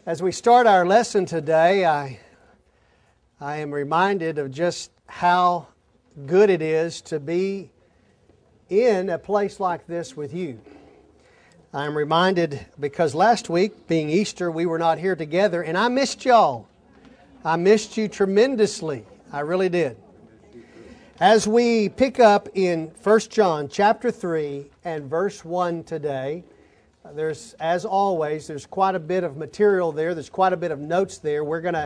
As we start our lesson today, I am reminded of just how good it is to be in a place like this with you. I'm reminded because last week, being Easter, we were not here together, and I missed y'all. I missed you tremendously. I really did. As we pick up in 1 John chapter 3 and verse 1 today, as always, there's quite a bit of material there. There's quite a bit of notes there.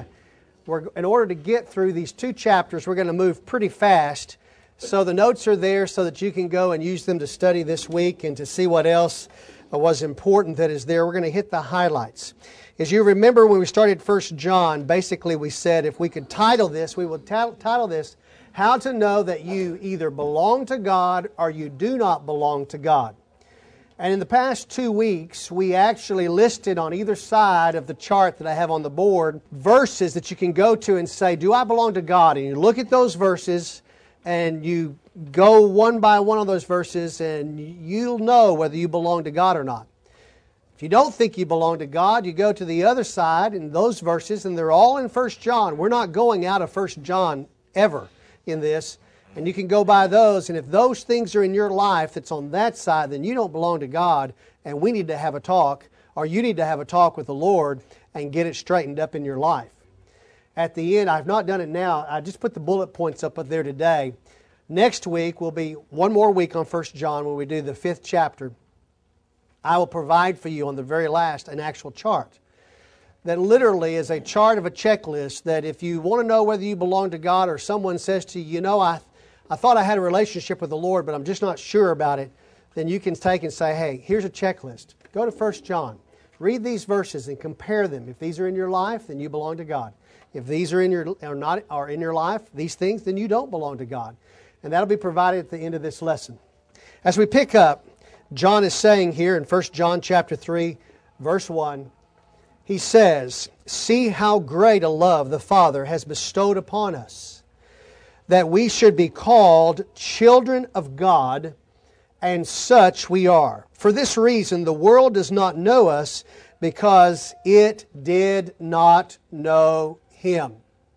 In order to get through these two chapters, we're going to move pretty fast. So the notes are there so that you can go and use them to study this week and to see what else was important that is there. We're going to hit the highlights. As you remember, when we started 1 John, basically we said if we could title this, we would title this, How to Know That You Either Belong to God or You Do Not Belong to God. And in the past 2 weeks, we actually listed on either side of the chart that I have on the board verses that you can go to and say, do I belong to God? And you look at those verses and you go one by one of those verses and you'll know whether you belong to God or not. If you don't think you belong to God, you go to the other side in those verses, and they're all in 1 John. We're not going out of 1 John ever in this. And you can go by those, and if those things are in your life that's on that side, then you don't belong to God, and we need to have a talk, or you need to have a talk with the Lord and get it straightened up in your life. At the end, I've not done it now, I just put the bullet points up there today. Next week will be one more week on 1 John when we do the 5th chapter. I will provide for you on the very last an actual chart that literally is a chart of a checklist that if you want to know whether you belong to God or someone says to you, I thought I had a relationship with the Lord, but I'm just not sure about it, then you can take and say, hey, here's a checklist. Go to 1 John. Read these verses and compare them. If these are in your life, then you belong to God. If these are in your life, these things, then you don't belong to God. And that'll be provided at the end of this lesson. As we pick up, John is saying here in 1 John chapter 3, verse 1, he says, see how great a love the Father has bestowed upon us, that we should be called children of God, and such we are. For this reason, the world does not know us, because it did not know Him.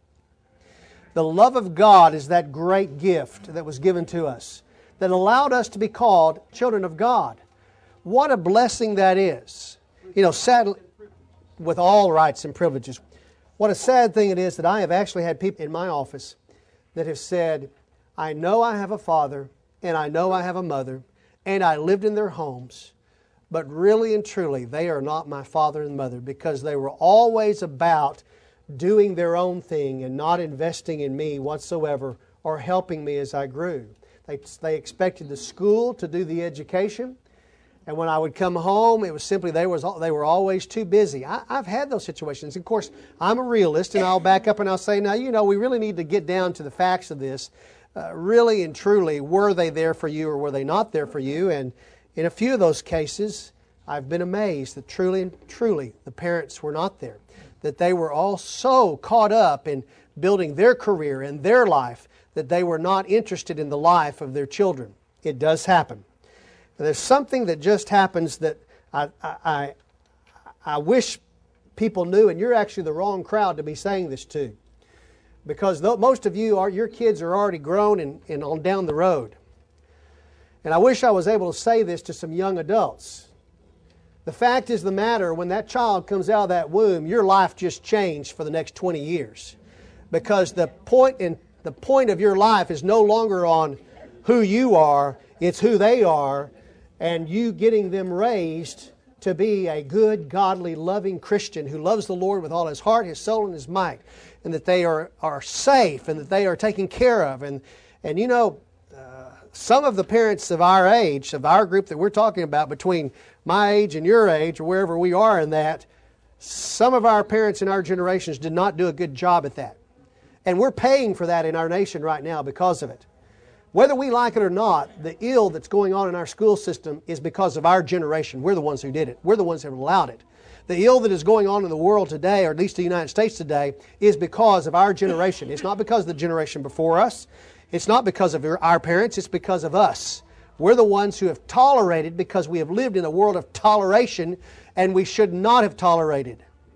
The love of God is that great gift that was given to us, that allowed us to be called children of God. What a blessing that is. Sadly, with all rights and privileges. What a sad thing it is that I have actually had people in my office that have said, I know I have a father, and I know I have a mother, and I lived in their homes, but really and truly, they are not my father and mother, because they were always about doing their own thing and not investing in me whatsoever or helping me as I grew. They expected the school to do the education, and when I would come home, it was simply they were always too busy. I've had those situations. Of course, I'm a realist, and I'll back up and I'll say, now, we really need to get down to the facts of this. Really and truly, were they there for you or were they not there for you? And in a few of those cases, I've been amazed that truly and truly the parents were not there. That they were all so caught up in building their career and their life that they were not interested in the life of their children. It does happen. There's something that just happens that I wish people knew, and you're actually the wrong crowd to be saying this to. Because most of your kids are already grown and on down the road. And I wish I was able to say this to some young adults. The fact is the matter, when that child comes out of that womb, your life just changed for the next 20 years. Because the point of your life is no longer on who you are, it's who they are, and you getting them raised to be a good, godly, loving Christian who loves the Lord with all his heart, his soul, and his might, and that they are safe and that they are taken care of. And some of the parents of our age, of our group that we're talking about, between my age and your age, or wherever we are in that, some of our parents in our generations did not do a good job at that. And we're paying for that in our nation right now because of it. Whether we like it or not, the ill that's going on in our school system is because of our generation. We're the ones who did it. We're the ones who have allowed it. The ill that is going on in the world today, or at least the United States today, is because of our generation. It's not because of the generation before us. It's not because of our parents. It's because of us. We're the ones who have tolerated because we have lived in a world of toleration, and we should not have tolerated.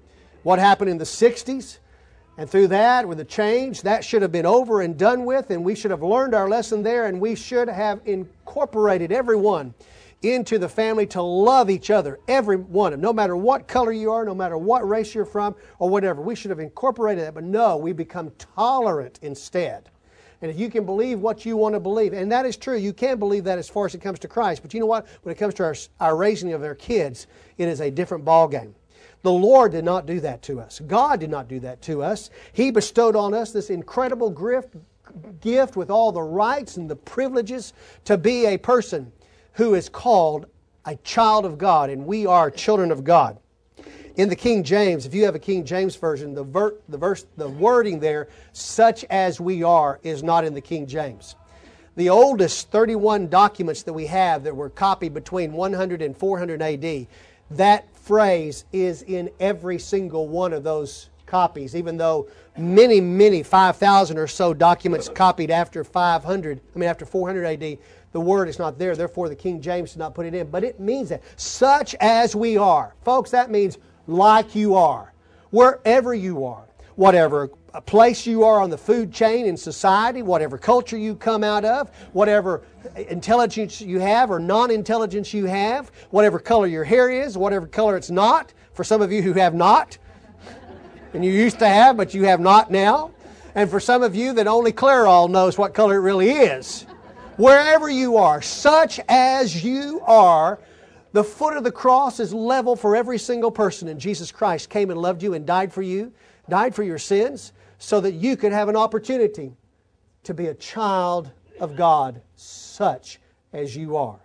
What happened in the 60s? And through that, with the change, that should have been over and done with, and we should have learned our lesson there, and we should have incorporated everyone into the family to love each other, every one, no matter what color you are, no matter what race you're from, or whatever. We should have incorporated that, but no, we become tolerant instead. And if you can believe what you want to believe, and that is true, you can believe that as far as it comes to Christ, but you know what? When it comes to our raising of our kids, it is a different ballgame. The Lord did not do that to us. God did not do that to us. He bestowed on us this incredible gift with all the rights and the privileges to be a person who is called a child of God, and we are children of God. In the King James, if you have a King James version, the wording there, such as we are, is not in the King James. The oldest 31 documents that we have that were copied between 100 and 400 AD, that phrase is in every single one of those copies, even though many 5,000 or so documents copied after 400 AD, the word is not there. Therefore, the King James did not put it in. But it means that, such as we are. Folks, that means like you are, wherever you are, whatever place you are on the food chain in society, whatever culture you come out of, whatever intelligence you have or non-intelligence you have, whatever color your hair is, whatever color it's not, for some of you who have not, and you used to have, but you have not now, and for some of you that only Clairol knows what color it really is. Wherever you are, such as you are, the foot of the cross is level for every single person, and Jesus Christ came and loved you and died for you, died for your sins, so that you could have an opportunity to be a child of God, such as you are.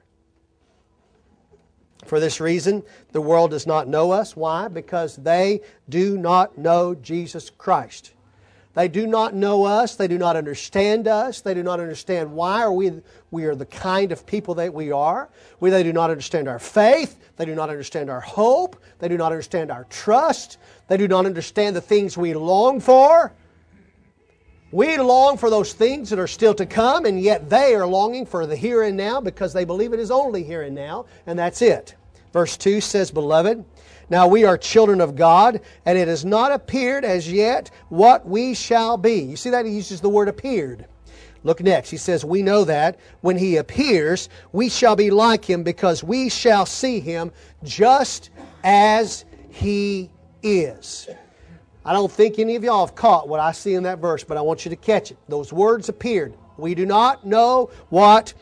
For this reason, the world does not know us. Why? Because they do not know Jesus Christ. They do not know us. They do not understand us. They do not understand why we are the kind of people that we are. They do not understand our faith. They do not understand our hope. They do not understand our trust. They do not understand the things we long for. We long for those things that are still to come, and yet they are longing for the here and now because they believe it is only here and now, and that's it. Verse 2 says, Beloved, now we are children of God, and it has not appeared as yet what we shall be. You see that? He uses the word appeared. Look next. He says, we know that when He appears, we shall be like Him because we shall see Him just as He is. I don't think any of y'all have caught what I see in that verse, but I want you to catch it. Those words appeared. We do not know what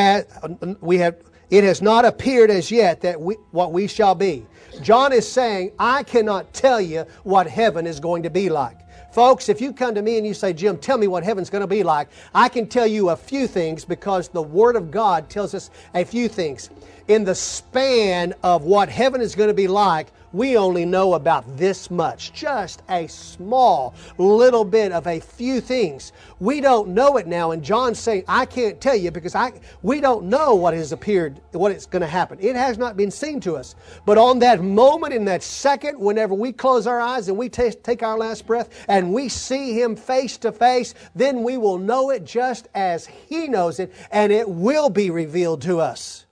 it has not appeared as yet what we shall be. John is saying, I cannot tell you what heaven is going to be like. Folks, if you come to me and you say, Jim, tell me what heaven's going to be like, I can tell you a few things because the Word of God tells us a few things. In the span of what heaven is going to be like, we only know about this much, just a small little bit of a few things. We don't know it now, and John's saying, I can't tell you because we don't know what has appeared, what is going to happen. It has not been seen to us. But on that moment, in that second, whenever we close our eyes and we take our last breath and we see Him face to face, then we will know it just as He knows it, and it will be revealed to us.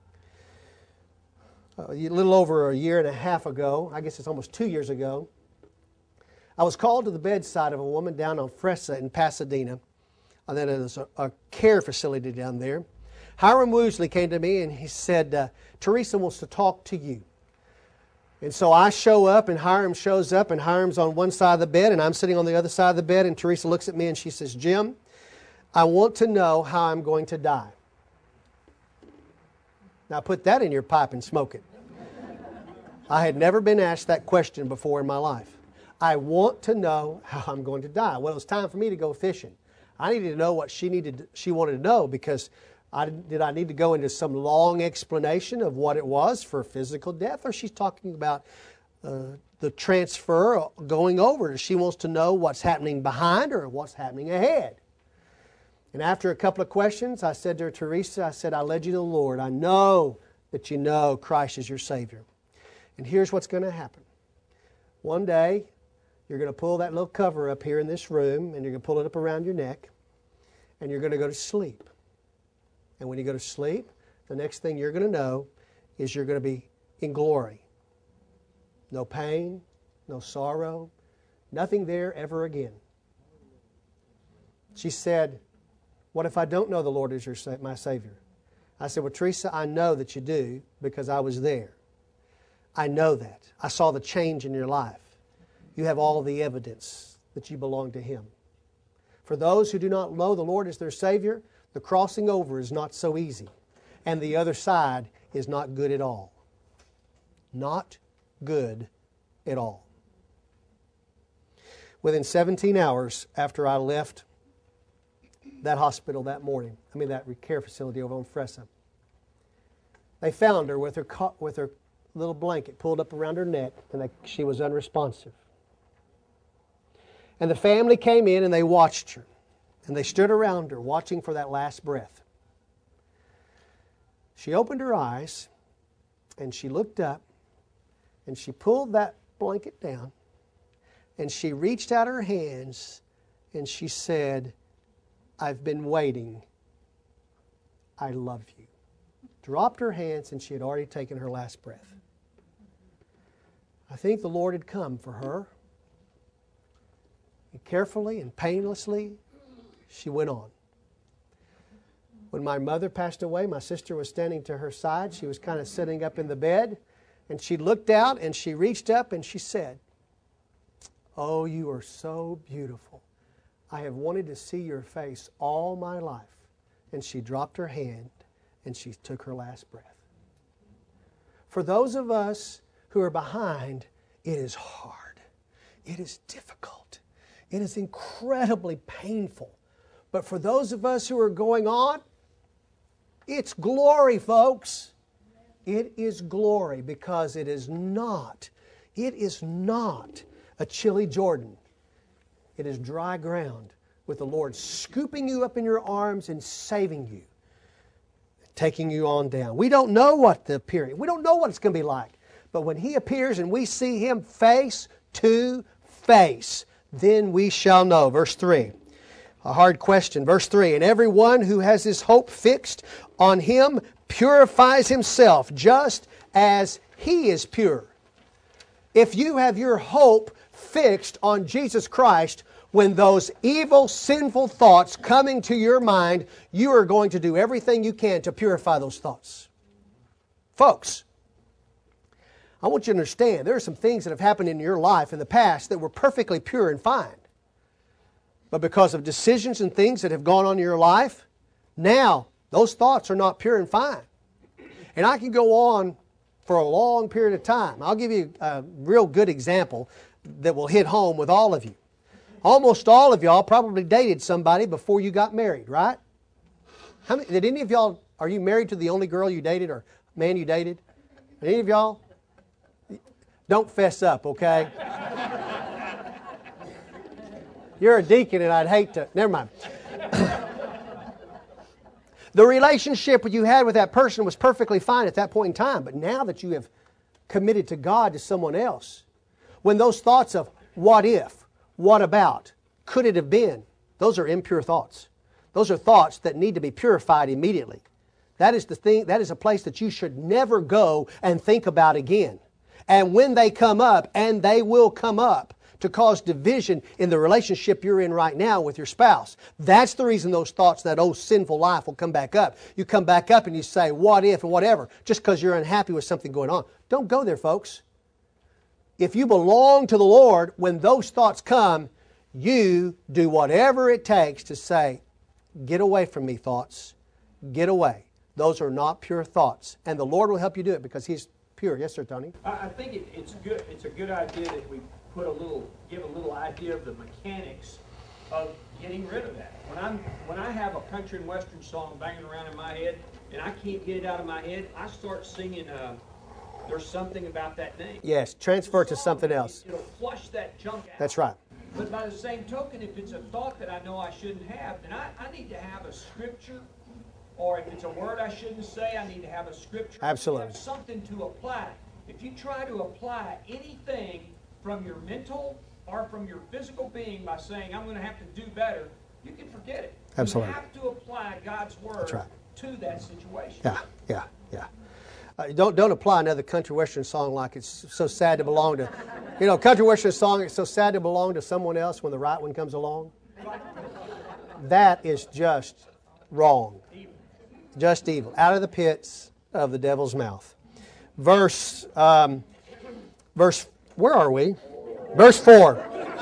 A little over a year and a half ago, I guess it's almost 2 years ago, I was called to the bedside of a woman down on Fresa in Pasadena. And then there's a care facility down there. Hiram Woosley came to me and he said, Teresa wants to talk to you. And so I show up and Hiram shows up and Hiram's on one side of the bed and I'm sitting on the other side of the bed and Teresa looks at me and she says, Jim, I want to know how I'm going to die. Now put that in your pipe and smoke it. I had never been asked that question before in my life. I want to know how I'm going to die. Well, it was time for me to go fishing. I needed to know what she wanted to know because did I need to go into some long explanation of what it was for physical death, or she's talking about the transfer going over. She wants to know what's happening behind her or what's happening ahead. And after a couple of questions, I said to her, Teresa, I said, I led you to the Lord. I know that you know Christ is your Savior. And here's what's going to happen. One day, you're going to pull that little cover up here in this room, and you're going to pull it up around your neck, and you're going to go to sleep. And when you go to sleep, the next thing you're going to know is you're going to be in glory. No pain, no sorrow, nothing there ever again. She said, what if I don't know the Lord as my Savior? I said, well, Teresa, I know that you do because I was there. I know that. I saw the change in your life. You have all the evidence that you belong to Him. For those who do not know the Lord as their Savior, the crossing over is not so easy. And the other side is not good at all. Not good at all. Within 17 hours after I left that hospital that morning, that care facility over on Fressa, they found her with her little blanket pulled up around her neck, and she was unresponsive. And the family came in and they watched her. And they stood around her watching for that last breath. She opened her eyes and she looked up and she pulled that blanket down and she reached out her hands and she said, I've been waiting. I love you. Dropped her hands and she had already taken her last breath. I think the Lord had come for her. And carefully and painlessly, she went on. When my mother passed away, my sister was standing to her side. She was kind of sitting up in the bed. And she looked out and she reached up and she said, oh, you are so beautiful. I have wanted to see your face all my life. And she dropped her hand and she took her last breath. For those of us who are behind, it is hard. It is difficult. It is incredibly painful. But for those of us who are going on, it's glory, folks. It is glory because it is not a chilly Jordan. It is dry ground with the Lord scooping you up in your arms and saving you, taking you on down. We don't know what the period, we don't know what it's going to be like. But when He appears and we see Him face to face, then we shall know. Verse 3. A hard question. Verse 3. And everyone who has his hope fixed on Him purifies himself just as He is pure. If you have your hope fixed on Jesus Christ, when those evil, sinful thoughts come into your mind, you are going to do everything you can to purify those thoughts. Folks, I want you to understand, there are some things that have happened in your life in the past that were perfectly pure and fine. But because of decisions and things that have gone on in your life, now those thoughts are not pure and fine. And I can go on for a long period of time. I'll give you a real good example that will hit home with all of you. Almost all of y'all probably dated somebody before you got married, right? Did any of y'all, are you married to the only girl you dated or man you dated? Any of y'all? Don't fess up, okay? You're a deacon and I'd hate to... Never mind. The relationship you had with that person was perfectly fine at that point in time. But now that you have committed to God, to someone else, when those thoughts of what if, what about, could it have been, those are impure thoughts. Those are thoughts that need to be purified immediately. That is the thing. That is a place that you should never go and think about again. And when they come up, and they will come up, to cause division in the relationship you're in right now with your spouse. That's the reason those thoughts, that old sinful life will come back up. You come back up and you say, what if and whatever, just because you're unhappy with something going on. Don't go there, folks. If you belong to the Lord, when those thoughts come, you do whatever it takes to say, get away from me, thoughts. Get away. Those are not pure thoughts. And the Lord will help you do it because He's pure. Yes, sir, Tony? I think it's good. It's a good idea that we give a little idea of the mechanics of getting rid of that. When I have a country and western song banging around in my head and I can't get it out of my head, I start singing There's Something About That Name. Yes, transfer it to something else. It'll flush that junk out. That's right. But by the same token, if it's a thought that I know I shouldn't have, then I need to have a scripture, or if it's a word I shouldn't say, I need to have a scripture. Absolutely. Have something to apply. If you try to apply anything from your mental or from your physical being by saying, I'm going to have to do better, you can forget it. Absolutely. You have to apply God's Word That's right. to that situation. Yeah. Don't apply another country western song like it's so sad to belong to. Country western song, it's so sad to belong to someone else when the right one comes along. That is just wrong. Just evil. Out of the pits of the devil's mouth. Verse, where are we? Verse 4.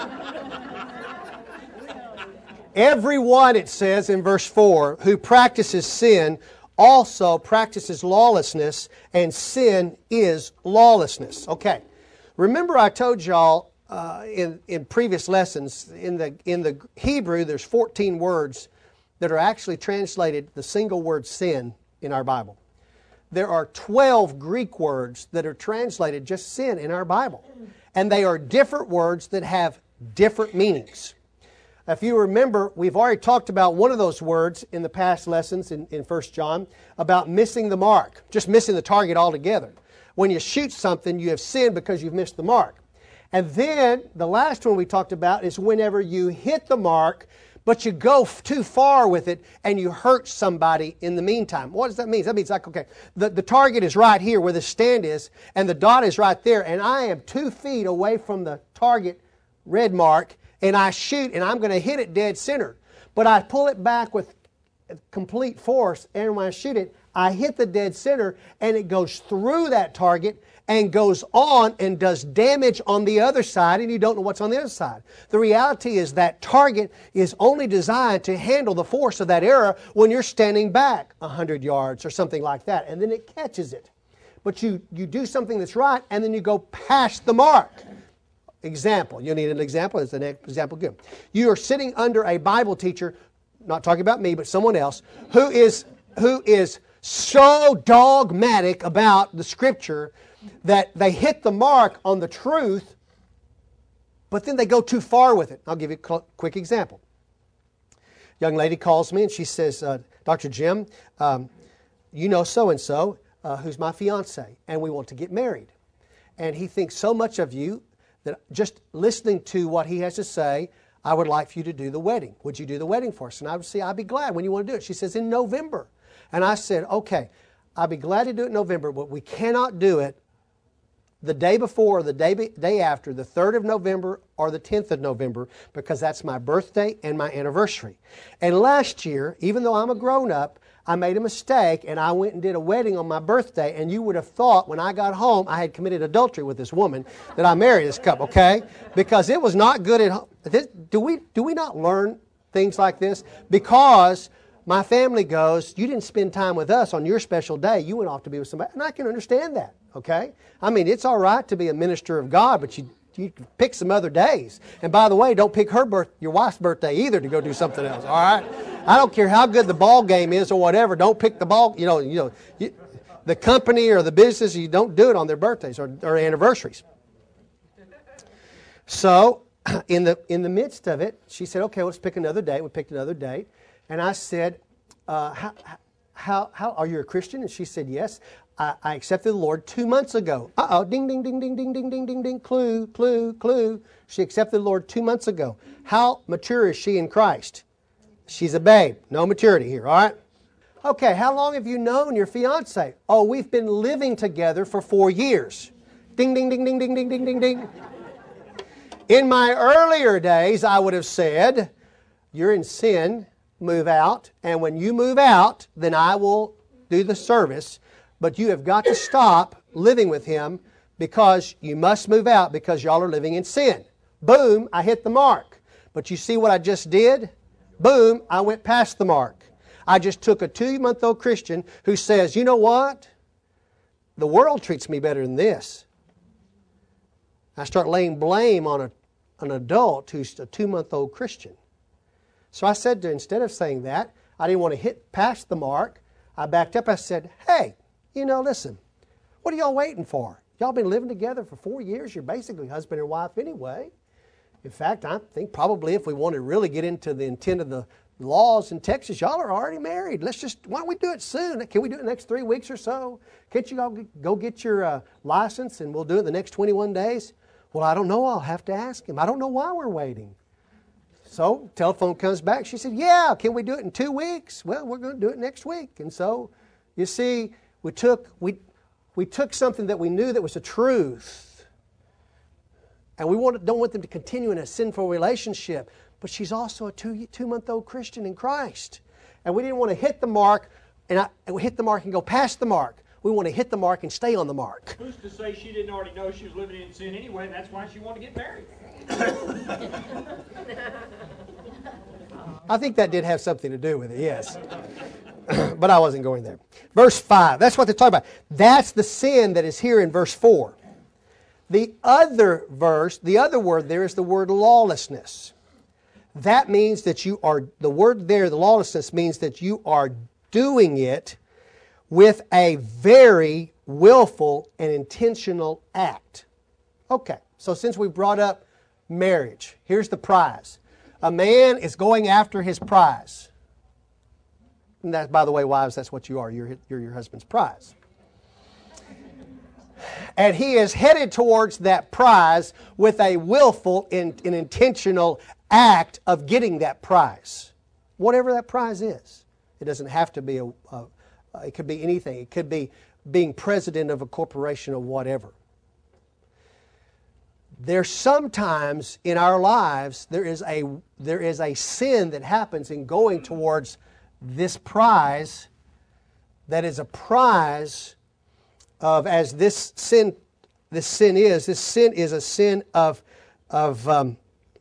Everyone, it says in verse 4, who practices sin also practices lawlessness, and sin is lawlessness. Okay. Remember I told y'all in previous lessons, in the Hebrew, there's 14 words that are actually translated the single word sin in our Bible. There are 12 Greek words that are translated just sin in our Bible. And they are different words that have different meanings. If you remember, we've already talked about one of those words in the past lessons in 1 John about missing the mark, just missing the target altogether. When you shoot something, you have sinned because you've missed the mark. And then the last one we talked about is whenever you hit the mark, but you go too far with it and you hurt somebody in the meantime. What does that mean? That means like, okay, the target is right here where the stand is, and the dot is right there, and I am 2 feet away from the target red mark, and I shoot, and I'm going to hit it dead center. But I pull it back with complete force, and when I shoot it, I hit the dead center, and it goes through that target and goes on and does damage on the other side, and you don't know what's on the other side. The reality is that target is only designed to handle the force of that arrow when you're standing back 100 yards or something like that, and then it catches it. But you do something that's right, and then you go past the mark. Example. You need an example. Is an example good? You are sitting under a Bible teacher, not talking about me, but someone else, who is so dogmatic about the Scripture that they hit the mark on the truth, but then they go too far with it. I'll give you a quick example. Young lady calls me and she says, Dr. Jim, you know so-and-so, who's my fiance, and we want to get married. And he thinks so much of you that just listening to what he has to say, I would like for you to do the wedding. Would you do the wedding for us? And I would say, I'd be glad. When you want to do it? She says, in November. And I said, okay, I'd be glad to do it in November, but we cannot do it the day before or the day after, the 3rd of November or the 10th of November, because that's my birthday and my anniversary. And last year, even though I'm a grown-up, I made a mistake and I went and did a wedding on my birthday, and you would have thought when I got home I had committed adultery with this woman that I married this couple, okay? Because it was not good at home. Do we not learn things like this? Because my family goes, you didn't spend time with us on your special day. You went off to be with somebody. And I can understand that, okay? I mean, it's all right to be a minister of God, but you pick some other days. And by the way, don't pick your wife's birthday either to go do something else, all right? I don't care how good the ball game is or whatever. Don't pick the ball, the company or the business, you don't do it on their birthdays or anniversaries. So, in the midst of it, she said, okay, let's pick another date. We picked another date. And I said, how are you a Christian? And she said, yes. I accepted the Lord 2 months ago. Uh-oh, ding, ding, ding, ding, ding, ding, ding, ding, ding, clue, clue, clue. She accepted the Lord 2 months ago. How mature is she in Christ? She's a babe. No maturity here, all right? Okay, how long have you known your fiance? Oh, we've been living together for 4 years. Ding, ding, ding, ding, ding, ding, ding, ding, ding. In my earlier days, I would have said, you're in sin, move out, and when you move out, then I will do the service. But you have got to stop living with him because you must move out because y'all are living in sin. Boom, I hit the mark. But you see what I just did? Boom, I went past the mark. I just took a 2-month-old Christian who says, you know what? The world treats me better than this. I start laying blame on an adult who's a 2-month-old Christian. So I said to her, instead of saying that, I didn't want to hit past the mark. I backed up. I said, hey, listen, what are y'all waiting for? Y'all been living together for 4 years. You're basically husband and wife anyway. In fact, I think probably if we want to really get into the intent of the laws in Texas, y'all are already married. Why don't we do it soon? Can we do it in the next 3 weeks or so? Can't you all go get your license and we'll do it the next 21 days? Well, I don't know. I'll have to ask him. I don't know why we're waiting. So, telephone comes back. She said, yeah, can we do it in 2 weeks? Well, we're going to do it next week. And so, you see, we took something that we knew that was a truth, and we don't want them to continue in a sinful relationship, but she's also a two-month-old Christian in Christ. And we didn't want to hit the mark, and hit the mark and go past the mark. We want to hit the mark and stay on the mark. Who's to say she didn't already know she was living in sin anyway, and that's why she wanted to get married? I think that did have something to do with it, yes. But I wasn't going there. Verse 5, that's what they're talking about. That's the sin that is here in verse 4. The other word there is the word lawlessness. That means that the word there, the lawlessness, means that you are doing it with a very willful and intentional act. Okay, so since we brought up marriage, here's the prize. A man is going after his prize. And that, by the way, wives, that's what you are. You're your husband's prize. And he is headed towards that prize with a willful and intentional act of getting that prize. Whatever that prize is. It doesn't have to be it could be anything. It could be being president of a corporation or whatever. There's sometimes in our lives there is a sin that happens in going towards this prize that is a prize of, as this sin is a sin of an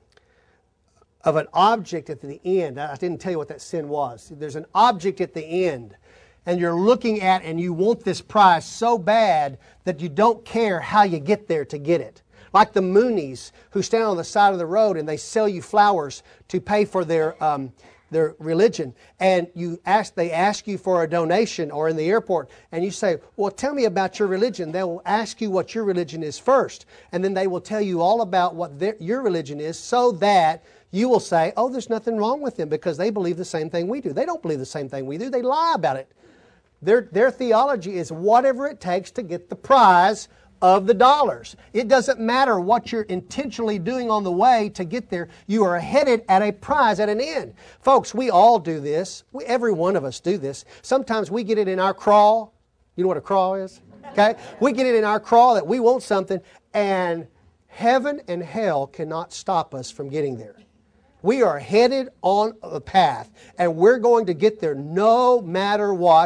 object at the end. I didn't tell you what that sin was. There's an object at the end, and you're looking at and you want this prize so bad that you don't care how you get there to get it. Like the Moonies who stand on the side of the road and they sell you flowers to pay for their religion, and they ask you for a donation, or in the airport, and you say, well, tell me about your religion. They will ask you what your religion is first, and then they will tell you all about what your religion is, so that you will say, oh, there's nothing wrong with them because they believe the same thing we do. They don't believe the same thing we do. They lie about it. Their theology is whatever it takes to get the prize of the dollars. It doesn't matter what you're intentionally doing on the way to get there. You are headed at a prize, at an end. Folks, we all do this. Every one of us do this. Sometimes we get it in our craw. You know what a craw is? Okay? We get it in our craw that we want something, and heaven and hell cannot stop us from getting there. We are headed on a path, and we're going to get there no matter what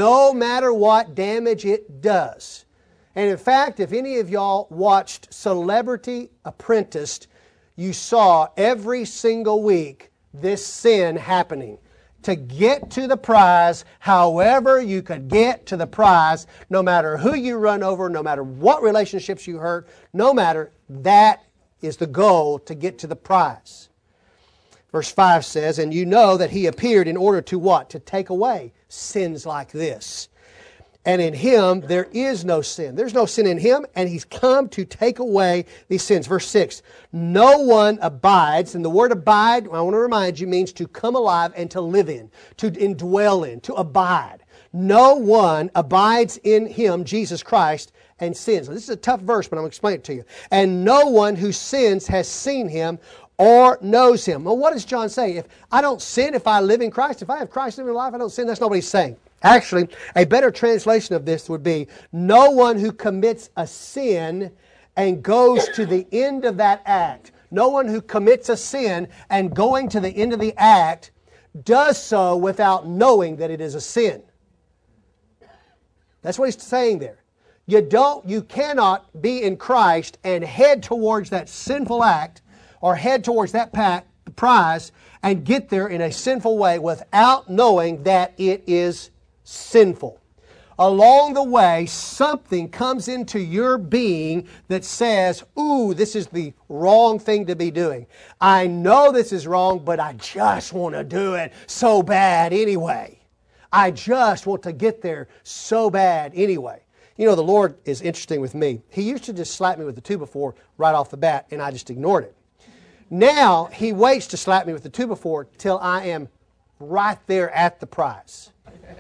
damage it does. And in fact, if any of y'all watched Celebrity Apprentice, you saw every single week this sin happening. To get to the prize, however you could get to the prize, no matter who you run over, no matter what relationships you hurt, no matter, that is the goal, to get to the prize. Verse 5 says, and you know that He appeared in order to what? To take away sins like this. And in Him there is no sin. There's no sin in Him, and He's come to take away these sins. Verse 6, no one abides, and the word abide, I want to remind you, means to come alive and to live in, to indwell in, to abide. No one abides in Him, Jesus Christ, and sins. Now, this is a tough verse, but I'm going to explain it to you. And no one who sins has seen Him or knows Him. Well, what does John say? If I don't sin, if I live in Christ, if I have Christ living in my life, I don't sin. That's not what he's saying. Actually, a better translation of this would be, no one who commits a sin and goes to the end of that act, no one who commits a sin and going to the end of the act does so without knowing that it is a sin. That's what he's saying there. You cannot be in Christ and head towards that sinful act or head towards that prize and get there in a sinful way without knowing that it is sinful. Along the way, something comes into your being that says, ooh, this is the wrong thing to be doing. I know this is wrong, but I just want to do it so bad anyway. I just want to get there so bad anyway. You know, the Lord is interesting with me. He used to just slap me with the 2-by-4 right off the bat, and I just ignored it. Now, He waits to slap me with the 2-by-4 till I am right there at the prize.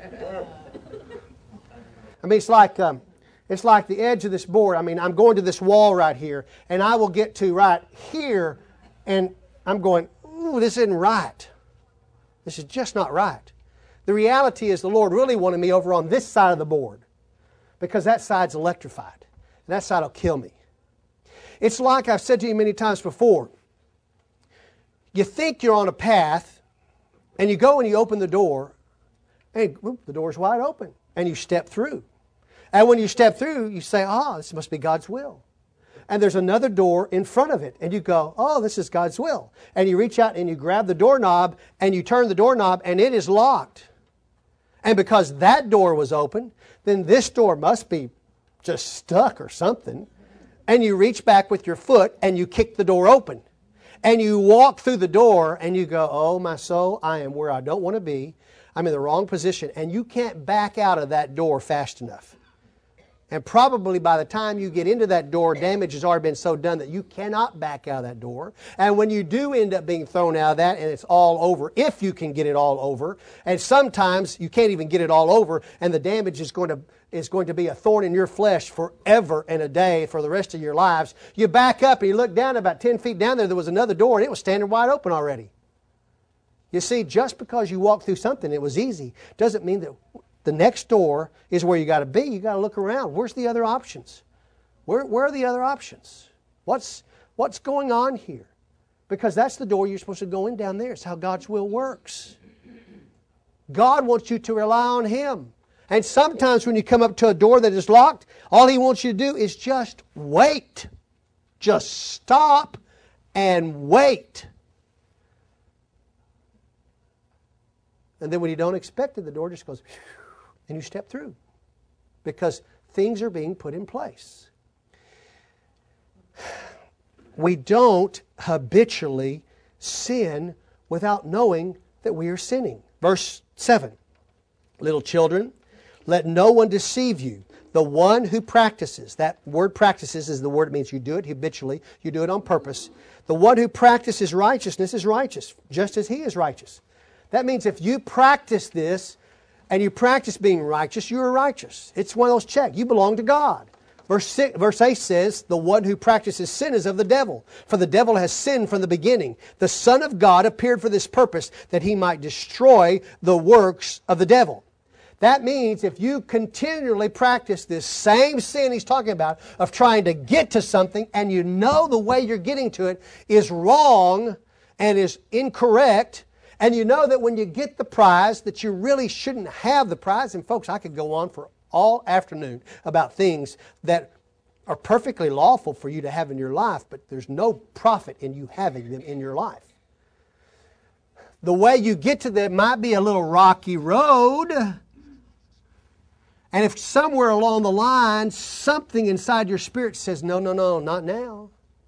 I mean, it's like the edge of this board. I mean, I'm going to this wall right here, and I will get to right here, and I'm going, ooh, this isn't right. This is just not right. The reality is the Lord really wanted me over on this side of the board. because that side's electrified. And that side will kill me. It's like I've said to you many times before. You think you're on a path, and you go and you open the door, and the door's wide open, and you step through. And when you step through, you say, this must be God's will. And there's another door in front of it, and you go, this is God's will. And you reach out and you grab the doorknob, and you turn the doorknob, and it is locked. And because that door was open, then this door must be just stuck or something. And you reach back with your foot, and you kick the door open. And you walk through the door, and you go, oh, my soul, I am where I don't want to be. I'm in the wrong position. And you can't back out of that door fast enough. And probably by the time you get into that door, damage has already been so done that you cannot back out of that door. And when you do end up being thrown out of that, and it's all over, if you can get it all over, and sometimes you can't even get it all over, and the damage is going to be a thorn in your flesh forever and a day for the rest of your lives, you back up and you look down, about 10 feet down there was another door, and it was standing wide open already. You see, just because you walked through something, it was easy, doesn't mean that the next door is where you got to be. You got to look around. Where's the other options? Where are the other options? What's going on here? Because that's the door you're supposed to go in down there. It's how God's will works. God wants you to rely on Him. And sometimes when you come up to a door that is locked, all He wants you to do is just wait. Just stop and wait. And then when you don't expect it, the door just goes, and you step through. Because things are being put in place. We don't habitually sin without knowing that we are sinning. Verse 7. Little children, let no one deceive you. The one who practices, that word practices is the word that means you do it habitually, you do it on purpose. The one who practices righteousness is righteous, just as he is righteous. That means if you practice this and you practice being righteous, you are righteous. It's one of those checks. You belong to God. Verse 8 says, the one who practices sin is of the devil, for the devil has sinned from the beginning. The Son of God appeared for this purpose, that He might destroy the works of the devil. That means if you continually practice this same sin He's talking about of trying to get to something, and you know the way you're getting to it is wrong and is incorrect, and you know that when you get the prize that you really shouldn't have the prize. And folks, I could go on for all afternoon about things that are perfectly lawful for you to have in your life, but there's no profit in you having them in your life. The way you get to them might be a little rocky road. And if somewhere along the line, something inside your spirit says, no, not now.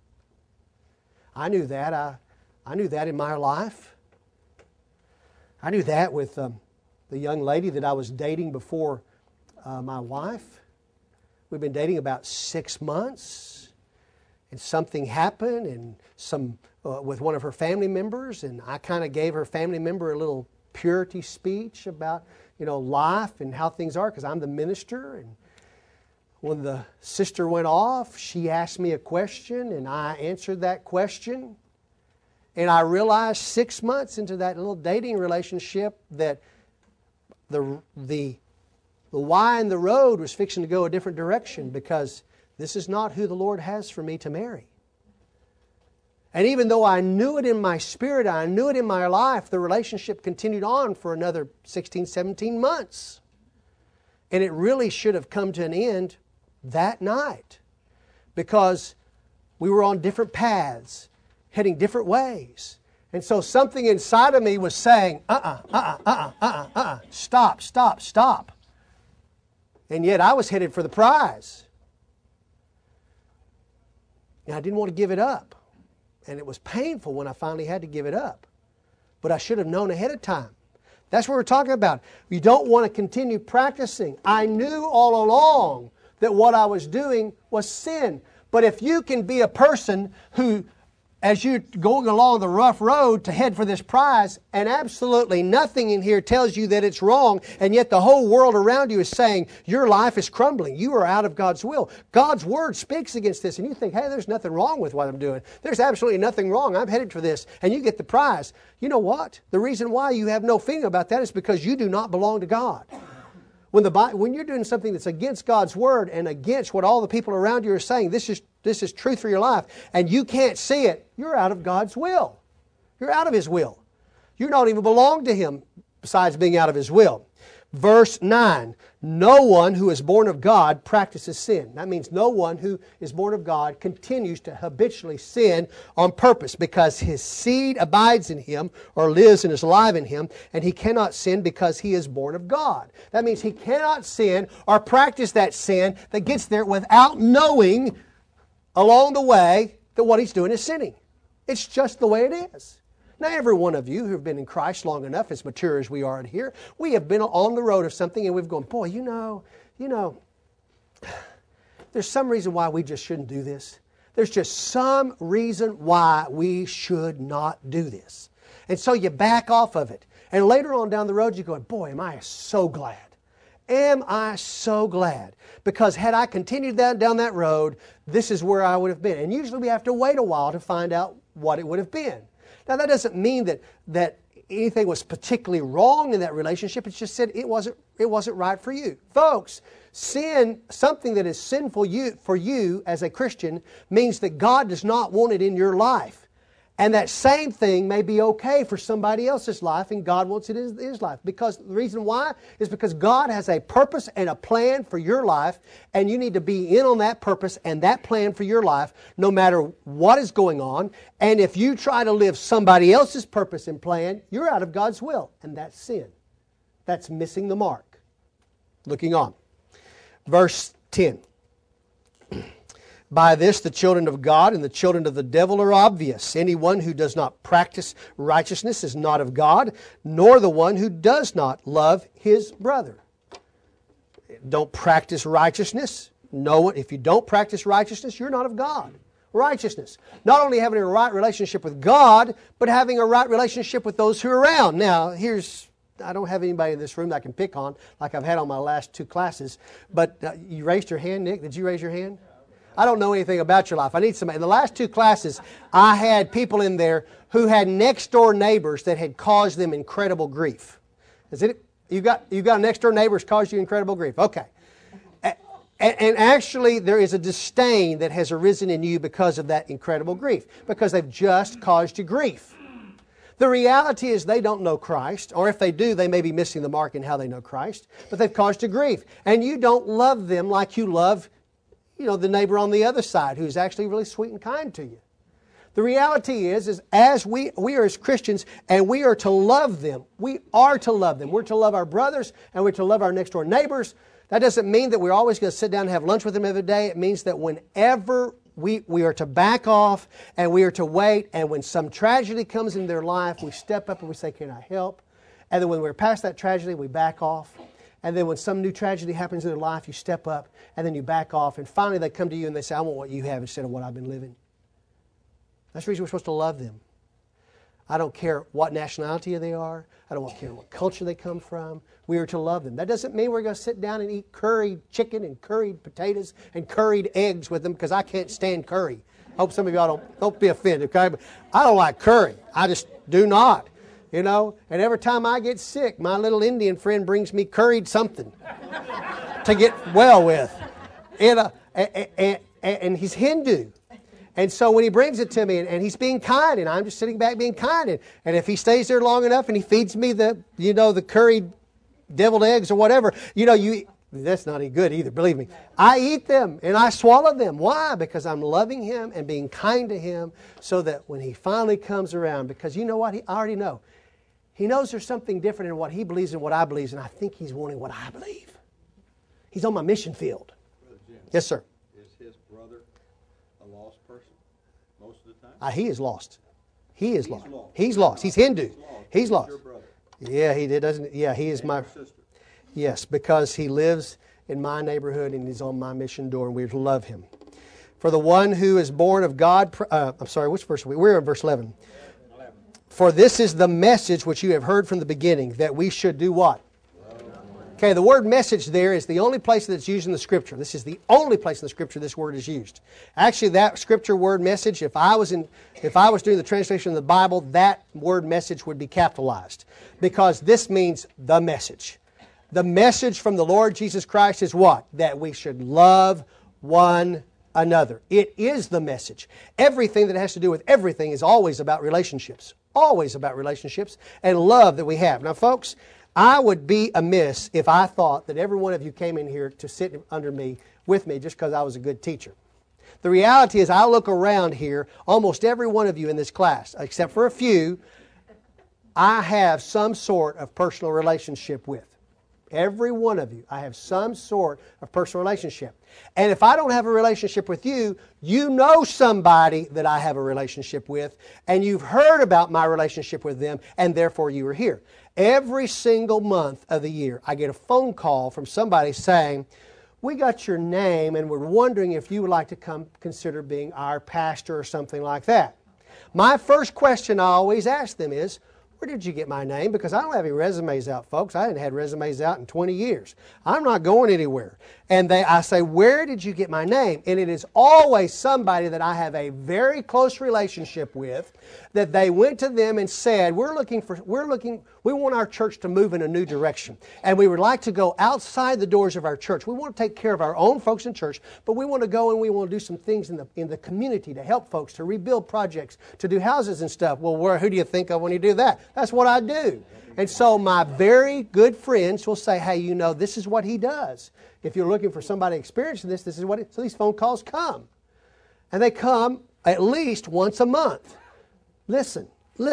I knew that. I knew that in my life. I knew that with the young lady that I was dating before my wife. We've been dating about 6 months, and something happened, and with one of her family members, and I kind of gave her family member a little purity speech about life and how things are, because I'm the minister. And when the sister went off, she asked me a question, and I answered that question. And I realized 6 months into that little dating relationship that the why in the road was fixing to go a different direction, because this is not who the Lord has for me to marry. And even though I knew it in my spirit, I knew it in my life, the relationship continued on for another 16, 17 months. And it really should have come to an end that night, because we were on different paths, heading different ways. And so something inside of me was saying, stop. And yet I was headed for the prize. And I didn't want to give it up. And it was painful when I finally had to give it up. But I should have known ahead of time. That's what we're talking about. You don't want to continue practicing. I knew all along that what I was doing was sin. But if you can be a person who, as you're going along the rough road to head for this prize, and absolutely nothing in here tells you that it's wrong, and yet the whole world around you is saying your life is crumbling, you are out of God's will. God's Word speaks against this, and you think, hey, there's nothing wrong with what I'm doing. There's absolutely nothing wrong. I'm headed for this, and you get the prize. You know what? The reason why you have no feeling about that is because you do not belong to God. When you're doing something that's against God's Word and against what all the people around you are saying, this is truth for your life, and you can't see it, you're out of God's will. You're out of His will. You don't even belong to Him besides being out of His will. Verse 9, no one who is born of God practices sin. That means no one who is born of God continues to habitually sin on purpose, because his seed abides in him or lives and is alive in him, and he cannot sin because he is born of God. That means he cannot sin or practice that sin that gets there without knowing along the way that what he's doing is sinning. It's just the way it is. Now, every one of you who have been in Christ long enough, as mature as we are in here, we have been on the road of something and we've gone, boy, you know, there's some reason why we just shouldn't do this. There's just some reason why we should not do this. And so you back off of it. And later on down the road, you're going, boy, am I so glad. Am I so glad. Because had I continued down that road, this is where I would have been. And usually we have to wait a while to find out what it would have been. Now, that doesn't mean that anything was particularly wrong in that relationship. It's just said it wasn't right for you. Folks, sin, something that is sinful for you as a Christian, means that God does not want it in your life. And that same thing may be okay for somebody else's life, and God wants it in his life. Because the reason why is because God has a purpose and a plan for your life, and you need to be in on that purpose and that plan for your life no matter what is going on. And if you try to live somebody else's purpose and plan, you're out of God's will, and that's sin. That's missing the mark. Looking on. Verse 10. By this the children of God and the children of the devil are obvious. Anyone who does not practice righteousness is not of God, nor the one who does not love his brother. Don't practice righteousness. If you don't practice righteousness, you're not of God. Righteousness. Not only having a right relationship with God, but having a right relationship with those who are around. Now, I don't have anybody in this room that I can pick on like I've had on my last 2 classes. But you raised your hand, Nick. Did you raise your hand? I don't know anything about your life. I need somebody. In the last 2 classes, I had people in there who had next-door neighbors that had caused them incredible grief. Is it? You got next-door neighbors caused you incredible grief. Okay. And actually, there is a disdain that has arisen in you because of that incredible grief, because they've just caused you grief. The reality is they don't know Christ, or if they do, they may be missing the mark in how they know Christ, but they've caused you grief. And you don't love them like you love the neighbor on the other side who's actually really sweet and kind to you. The reality is as we are as Christians, and we are to love them. We are to love them. We're to love our brothers, and we're to love our next door neighbors. That doesn't mean that we're always going to sit down and have lunch with them every day. It means that whenever we are to back off and we are to wait, and when some tragedy comes in their life, we step up and we say, can I help? And then when we're past that tragedy, we back off. And then when some new tragedy happens in their life, you step up, and then you back off. And finally they come to you and they say, I want what you have instead of what I've been living. That's the reason we're supposed to love them. I don't care what nationality they are. I don't care what culture they come from. We are to love them. That doesn't mean we're going to sit down and eat curried chicken and curried potatoes and curried eggs with them, because I can't stand curry. I hope some of y'all don't be offended, okay? But I don't like curry. I just do not. And every time I get sick, my little Indian friend brings me curried something to get well with. And he's Hindu. And so when he brings it to me, and he's being kind, and I'm just sitting back being kind, and if he stays there long enough and he feeds me the curried deviled eggs or whatever, that's not any good either, believe me. I eat them and I swallow them. Why? Because I'm loving him and being kind to him, so that when he finally comes around, because you know what? I already know. He knows there's something different in what he believes and what I believe, and I think he's wanting what I believe. He's on my mission field. Brother Jim, yes, sir. Is his brother a lost person most of the time? He is lost. He is lost. He's lost. He's Hindu. He's lost. Your brother. Yeah, he did, doesn't he? Yeah, he is my sister. Yes, because he lives in my neighborhood and he's on my mission door, and we love him. For the one who is born of God, which verse are we? We're in verse 11. For this is the message which you have heard from the beginning, that we should do what? Okay, the word message there is the only place that's used in the Scripture. This is the only place in the Scripture this word is used. Actually, that Scripture word message, if I was doing the translation of the Bible, that word message would be capitalized, because this means the message. The message from the Lord Jesus Christ is what? That we should love one another. It is the message. Everything that has to do with everything is always about relationships. Always about relationships and love that we have. Now, folks, I would be amiss if I thought that every one of you came in here to sit under me, with me, just because I was a good teacher. The reality is, I look around here, almost every one of you in this class, except for a few, I have some sort of personal relationship with. Every one of you, I have some sort of personal relationship. And if I don't have a relationship with you, you know somebody that I have a relationship with, and you've heard about my relationship with them, and therefore you are here. Every single month of the year, I get a phone call from somebody saying, we got your name, and we're wondering if you would like to come consider being our pastor or something like that. My first question I always ask them is, where did you get my name? Because I don't have any resumes out, folks. I hadn't had resumes out in 20 years. I'm not going anywhere. And I say, where did you get my name? And it is always somebody that I have a very close relationship with, that they went to them and said, we want our church to move in a new direction. And we would like to go outside the doors of our church. We want to take care of our own folks in church, but we want to go and we want to do some things in the community to help folks, to rebuild projects, to do houses and stuff. Well, who do you think of when you do that? That's what I do. And so my very good friends will say, hey, you know, this is what he does. If you're looking for somebody experiencing this, this is what it, so these phone calls come. And they come at least once a month. Listen.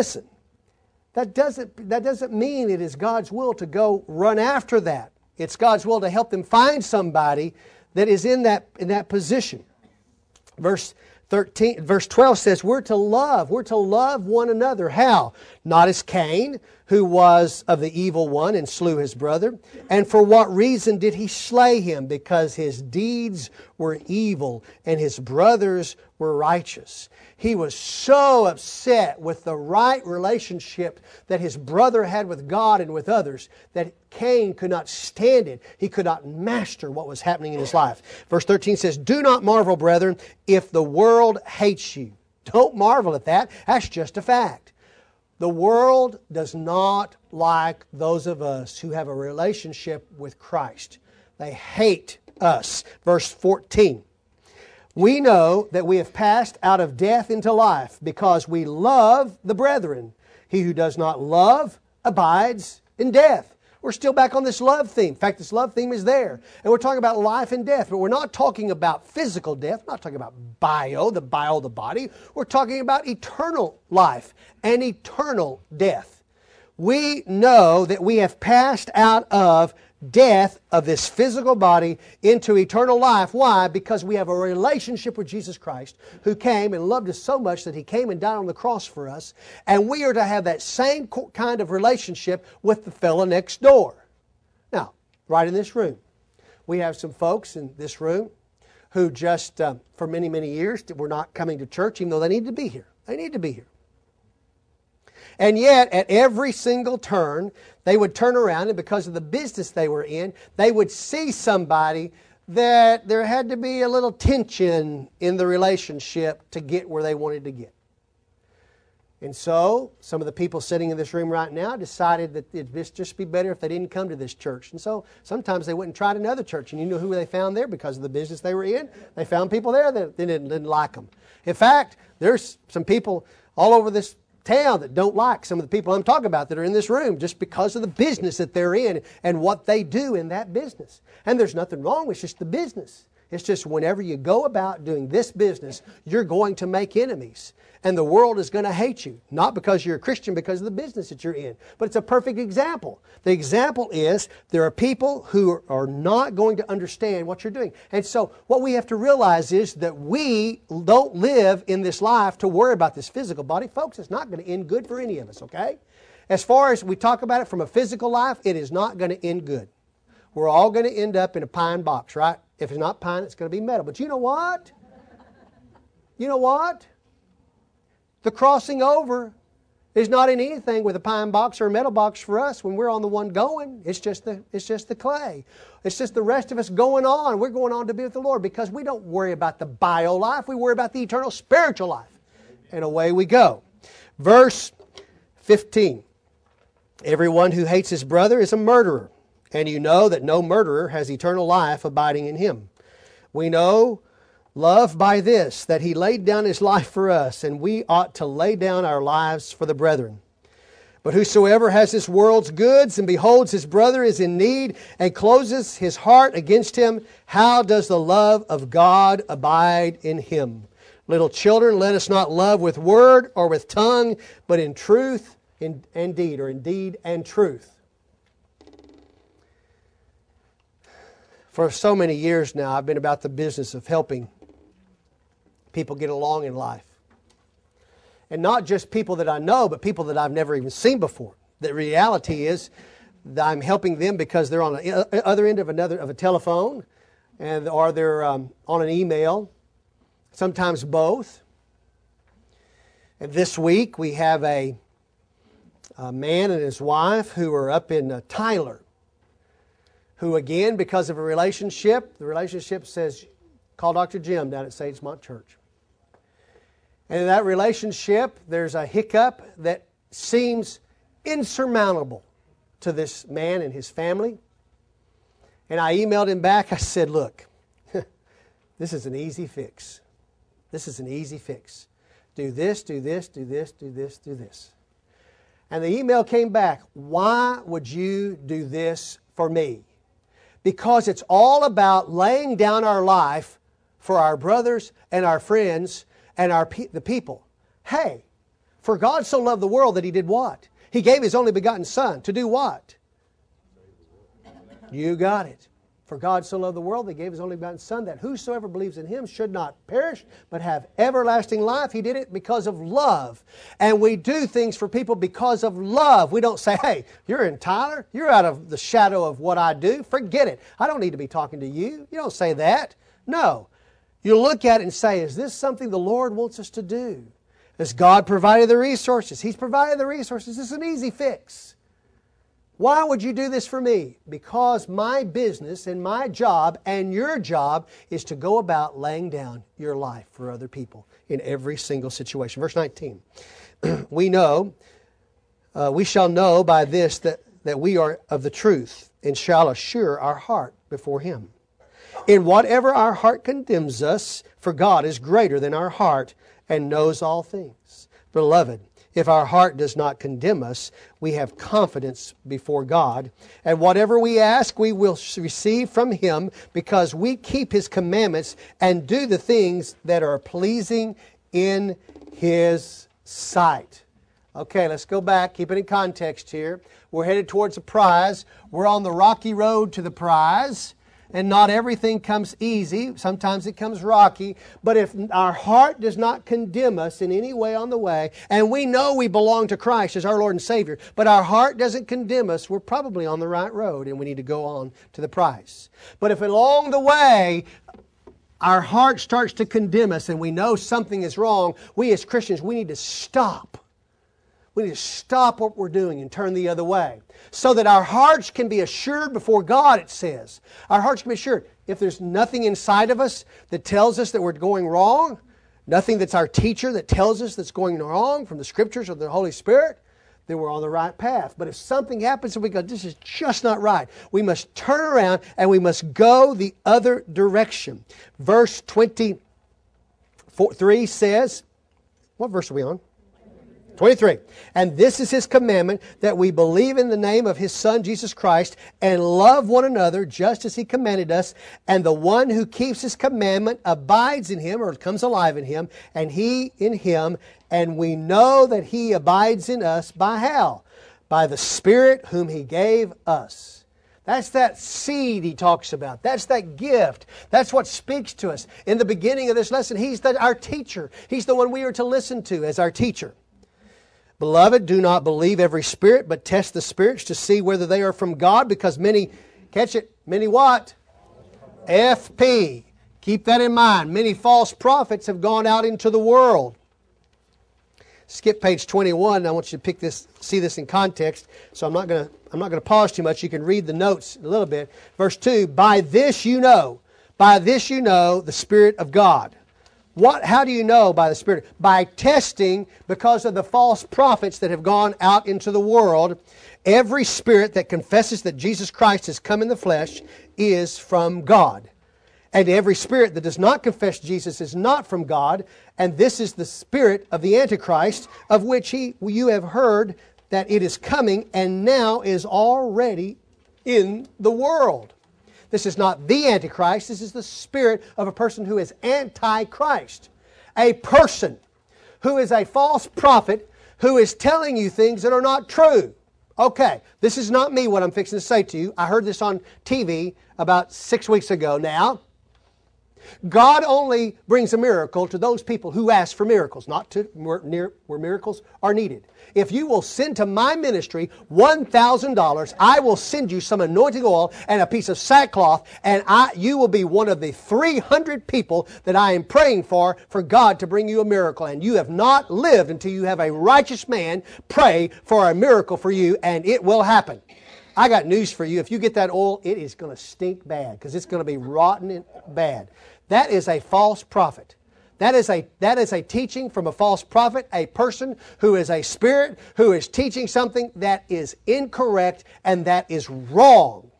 That doesn't mean it is God's will to go run after that. It's God's will to help them find somebody that is in that position. Verse 12 says, we're to love one another. How? Not as Cain, who was of the evil one and slew his brother. And for what reason did he slay him? Because his deeds were evil and his brothers were righteous. He was so upset with the right relationship that his brother had with God and with others that Cain could not stand it. He could not master what was happening in his life. Verse 13 says, do not marvel, brethren, if the world hates you. Don't marvel at that. That's just a fact. The world does not like those of us who have a relationship with Christ. They hate us. Verse 14. We know that we have passed out of death into life because we love the brethren. He who does not love abides in death. We're still back on this love theme. In fact, this love theme is there. And we're talking about life and death. But we're not talking about physical death. We're not talking about the body. We're talking about eternal life and eternal death. We know that we have passed out of death of this physical body into eternal life. Why? Because we have a relationship with Jesus Christ, who came and loved us so much that He came and died on the cross for us. And we are to have that same kind of relationship with the fellow next door. Now, right in this room, we have some folks in this room who just, for many, many years, were not coming to church, even though they need to be here. They need to be here. And yet, at every single turn, they would turn around, and because of the business they were in, they would see somebody that there had to be a little tension in the relationship to get where they wanted to get. And so, some of the people sitting in this room right now decided that it'd just be better if they didn't come to this church. And so, sometimes they went and tried another church. And you know who they found there because of the business they were in? They found people there that didn't like them. In fact, there's some people all over this town that don't like some of the people I'm talking about that are in this room just because of the business that they're in and what they do in that business. And there's nothing wrong with just the business. It's just whenever you go about doing this business, you're going to make enemies. And the world is going to hate you. Not because you're a Christian, because of the business that you're in. But it's a perfect example. The example is there are people who are not going to understand what you're doing. And so what we have to realize is that we don't live in this life to worry about this physical body. Folks, it's not going to end good for any of us, okay? As far as we talk about it from a physical life, it is not going to end good. We're all going to end up in a pine box, right? If it's not pine, it's going to be metal. But you know what? You know what? The crossing over is not in anything with a pine box or a metal box for us when we're on the one going. It's just the clay. It's just the rest of us going on. We're going on to be with the Lord because we don't worry about the bio life. We worry about the eternal spiritual life. And away we go. Verse 15. Everyone who hates his brother is a murderer. And you know that no murderer has eternal life abiding in him. We know love by this, that he laid down his life for us, and we ought to lay down our lives for the brethren. But whosoever has this world's goods and beholds his brother is in need and closes his heart against him, how does the love of God abide in him? Little children, let us not love with word or with tongue, but in truth and deed, or in deed and truth. For so many years now, I've been about the business of helping people get along in life. And not just people that I know, but people that I've never even seen before. The reality is that I'm helping them because they're on the other end of a telephone, or they're on an email, sometimes both. And this week we have a man and his wife who are up in Tyler, who again, because of a relationship, the relationship says, call Dr. Jim down at Sagemont Church. And in that relationship, there's a hiccup that seems insurmountable to this man and his family. And I emailed him back. I said, look, this is an easy fix. This is an easy fix. Do this, do this, do this, do this, do this. And the email came back, why would you do this for me? Because it's all about laying down our life for our brothers and our friends and the people. Hey, for God so loved the world that He did what? He gave His only begotten Son to do what? You got it. For God so loved the world that He gave His only begotten Son, that whosoever believes in Him should not perish, but have everlasting life. He did it because of love. And we do things for people because of love. We don't say, hey, you're in Tyler. You're out of the shadow of what I do. Forget it. I don't need to be talking to you. You don't say that. No. You look at it and say, is this something the Lord wants us to do? Has God provided the resources? He's provided the resources. This is an easy fix. Why would you do this for me? Because my business and my job and your job is to go about laying down your life for other people in every single situation. Verse 19. We shall know by this that we are of the truth, and shall assure our heart before Him. In whatever our heart condemns us, for God is greater than our heart and knows all things. Beloved, if our heart does not condemn us, we have confidence before God. And whatever we ask, we will receive from Him, because we keep His commandments and do the things that are pleasing in His sight. Okay, let's go back. Keep it in context here. We're headed towards the prize. We're on the rocky road to the prize. And not everything comes easy. Sometimes it comes rocky. But if our heart does not condemn us in any way on the way, and we know we belong to Christ as our Lord and Savior, but our heart doesn't condemn us, we're probably on the right road and we need to go on to the prize. But if along the way our heart starts to condemn us and we know something is wrong, we as Christians, we need to stop. We need to stop what we're doing and turn the other way, so that our hearts can be assured before God, it says. Our hearts can be assured. If there's nothing inside of us that tells us that we're going wrong, nothing that's our teacher that tells us that's going wrong from the Scriptures or the Holy Spirit, then we're on the right path. But if something happens and we go, this is just not right, we must turn around and we must go the other direction. Verse 23 says, what verse are we on? 23. And this is His commandment, that we believe in the name of His Son, Jesus Christ, and love one another just as He commanded us. And the one who keeps His commandment abides in Him, or comes alive in Him, and He in Him. And we know that He abides in us by how? By the Spirit whom He gave us. That's that seed He talks about. That's that gift. That's what speaks to us. In the beginning of this lesson, He's our teacher. He's the one we are to listen to as our teacher. Beloved, do not believe every spirit, but test the spirits to see whether they are from God, because many, catch it, many what? FP. Keep that in mind. Many false prophets have gone out into the world. Skip page 21. I want you to see this in context. So I'm not going to pause too much. You can read the notes a little bit. Verse 2, by this you know the Spirit of God. How do you know by the Spirit? By testing, because of the false prophets that have gone out into the world. Every spirit that confesses that Jesus Christ has come in the flesh is from God. And every spirit that does not confess Jesus is not from God. And this is the spirit of the Antichrist, of which you have heard that it is coming and now is already in the world. This is not the Antichrist. This is the spirit of a person who is anti-Christ. A person who is a false prophet who is telling you things that are not true. Okay, this is not me what I'm fixing to say to you. I heard this on TV about 6 weeks ago now. God only brings a miracle to those people who ask for miracles, not to where miracles are needed. If you will send to my ministry $1,000, I will send you some anointing oil and a piece of sackcloth, and you will be one of the 300 people that I am praying for God to bring you a miracle. And you have not lived until you have a righteous man pray for a miracle for you, and it will happen. I got news for you. If you get that oil, it is going to stink bad because it's going to be rotten and bad. That is a false prophet. That is a teaching from a false prophet, a person who is a spirit who is teaching something that is incorrect and that is wrong.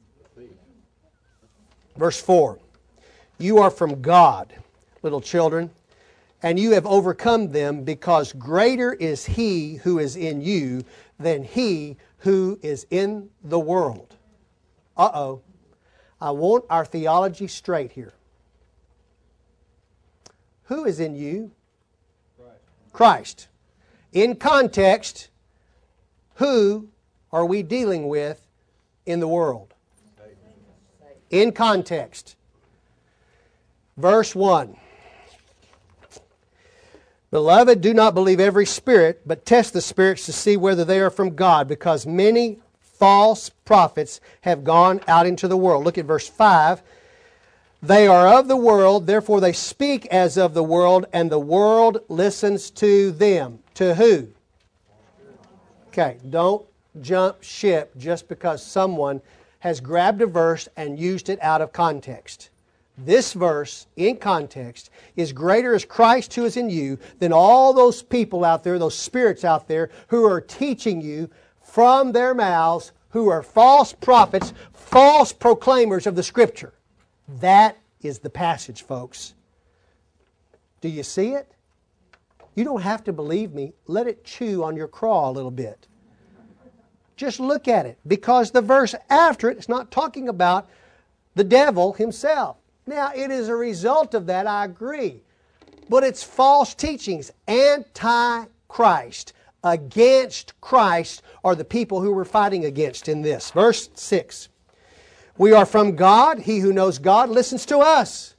Verse 4, you are from God, little children, and you have overcome them, because greater is He who is in you than he who is in the world. Uh-oh. I want our theology straight here. Who is in you? Christ. In context, who are we dealing with in the world? In context. Verse 1. Beloved, do not believe every spirit, but test the spirits to see whether they are from God, because many false prophets have gone out into the world. Look at verse 5. They are of the world, therefore they speak as of the world, and the world listens to them. To who? Okay, don't jump ship just because someone has grabbed a verse and used it out of context. This verse, in context, is greater is Christ who is in you than all those people out there, those spirits out there, who are teaching you from their mouths, who are false prophets, false proclaimers of the Scripture. That is the passage, folks. Do you see it? You don't have to believe me. Let it chew on your craw a little bit. Just look at it, because the verse after it is not talking about the devil himself. Now, it is a result of that, I agree. But it's false teachings. Anti-Christ. Against Christ are the people who we're fighting against in this. Verse 6. We are from God. He who knows God listens to us.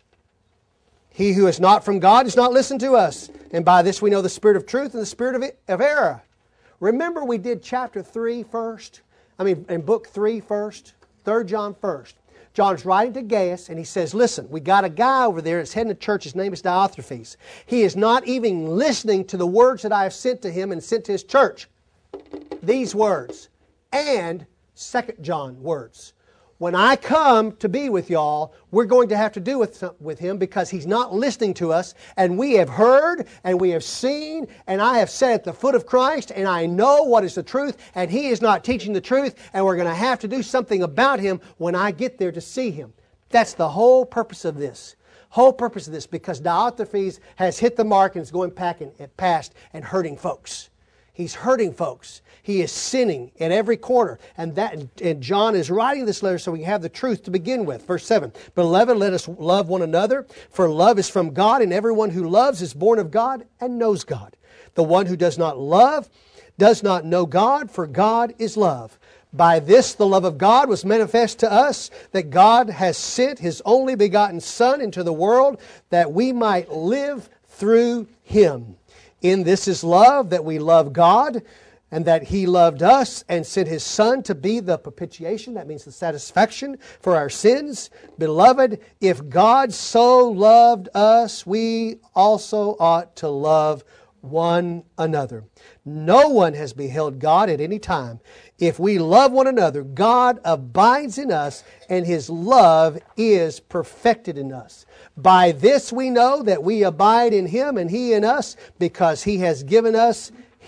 He who is not from God does not listen to us. And by this we know the spirit of truth and the spirit of error. Remember we did chapter 3 first? And book 3 first? 3 John first. John's writing to Gaius, and he says, listen, we got a guy over there that's heading to church. His name is Diotrephes. He is not even listening to the words that I have sent to him and sent to his church. These words and 2 John words. When I come to be with y'all, we're going to have to do with him because he's not listening to us. And we have heard and we have seen, and I have sat at the foot of Christ, and I know what is the truth, and he is not teaching the truth, and we're going to have to do something about him when I get there to see him. That's the whole purpose of this. Whole purpose of this, because Diotrephes has hit the mark and is going past and hurting folks. He's hurting folks. He is sinning at every corner. And John is writing this letter so we have the truth to begin with. Verse 7, Beloved, let us love one another, for love is from God, and everyone who loves is born of God and knows God. The one who does not love does not know God, for God is love. By this the love of God was manifest to us, that God has sent His only begotten Son into the world, that we might live through Him. In this is love, that we love God, and that He loved us and sent His Son to be the propitiation, that means the satisfaction for our sins. Beloved, if God so loved us, we also ought to love one another. No one has beheld God at any time. If we love one another, God abides in us, and His love is perfected in us. By this we know that we abide in Him and He in us, because He has given us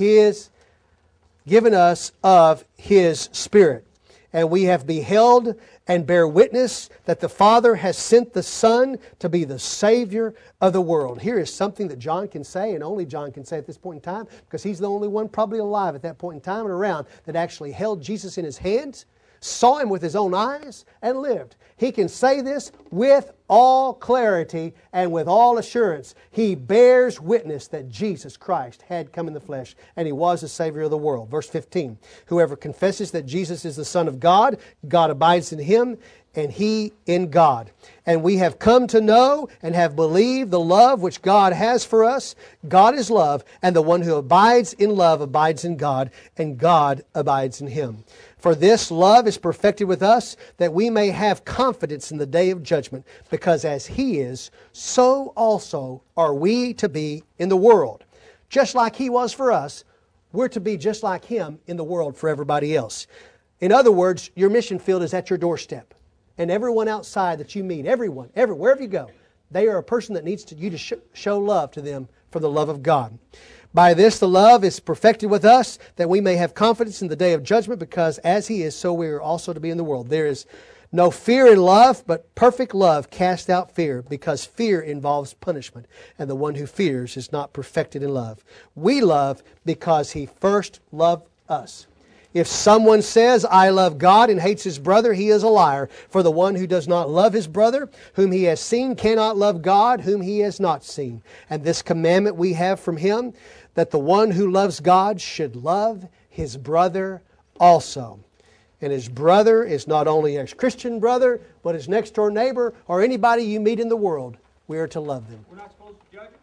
of His Spirit. And we have beheld and bear witness that the Father has sent the Son to be the Savior of the world. Here is something that John can say, and only John can say at this point in time, because he's the only one probably alive at that point in time and around that actually held Jesus in his hands, saw Him with his own eyes, and lived. He can say this with all clarity and with all assurance. He bears witness that Jesus Christ had come in the flesh, and He was the Savior of the world. Verse 15, whoever confesses that Jesus is the Son of God, God abides in him, and he in God. And we have come to know and have believed the love which God has for us. God is love, and the one who abides in love abides in God, and God abides in him. For this love is perfected with us, that we may have confidence in the day of judgment, because as He is, so also are we to be in the world. Just like He was for us, we're to be just like Him in the world for everybody else. In other words, your mission field is at your doorstep. And everyone outside that you meet, everyone, wherever you go, they are a person that needs you to show love to them for the love of God. By this the love is perfected with us, that we may have confidence in the day of judgment, because as He is, so we are also to be in the world. There is no fear in love, but perfect love casts out fear, because fear involves punishment, and the one who fears is not perfected in love. We love because He first loved us. If someone says, I love God, and hates his brother, he is a liar. For the one who does not love his brother, whom he has seen, cannot love God, whom he has not seen. And this commandment we have from Him, that the one who loves God should love his brother also. And his brother is not only his Christian brother, but his next door neighbor, or anybody you meet in the world. We are to love them. We're not supposed to judge them?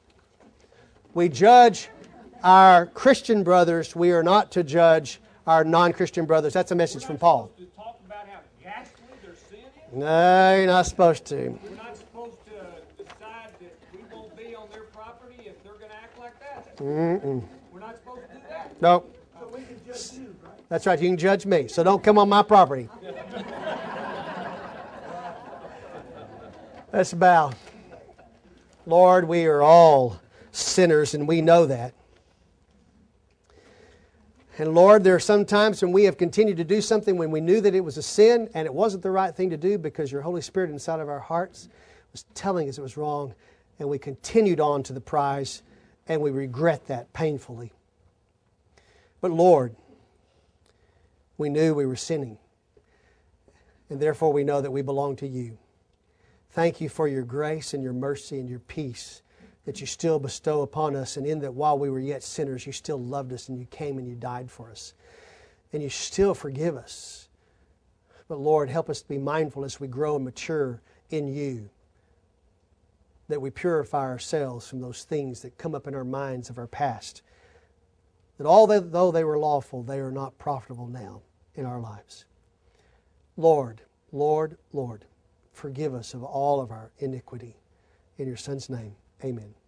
We judge our Christian brothers. We are not to judge our non-Christian brothers. That's a message from Paul. We're not supposed to talk about how ghastly their sin is? No, you're not supposed to. We're not supposed to decide that we won't be on their property if they're going to act like that? We're not supposed to do that? Nope. So we can judge you, right? That's right. You can judge me. So don't come on my property. Let's bow. Lord, we are all sinners, and we know that. And Lord, there are some times when we have continued to do something when we knew that it was a sin and it wasn't the right thing to do, because your Holy Spirit inside of our hearts was telling us it was wrong, and we continued on to the prize, and we regret that painfully. But Lord, we knew we were sinning, and therefore we know that we belong to You. Thank You for Your grace and Your mercy and Your peace that You still bestow upon us, and in that while we were yet sinners, You still loved us, and You came and You died for us. And You still forgive us. But Lord, help us to be mindful as we grow and mature in You, that we purify ourselves from those things that come up in our minds of our past, that though they were lawful, they are not profitable now in our lives. Lord, Lord, Lord, forgive us of all of our iniquity. In Your Son's name, amen.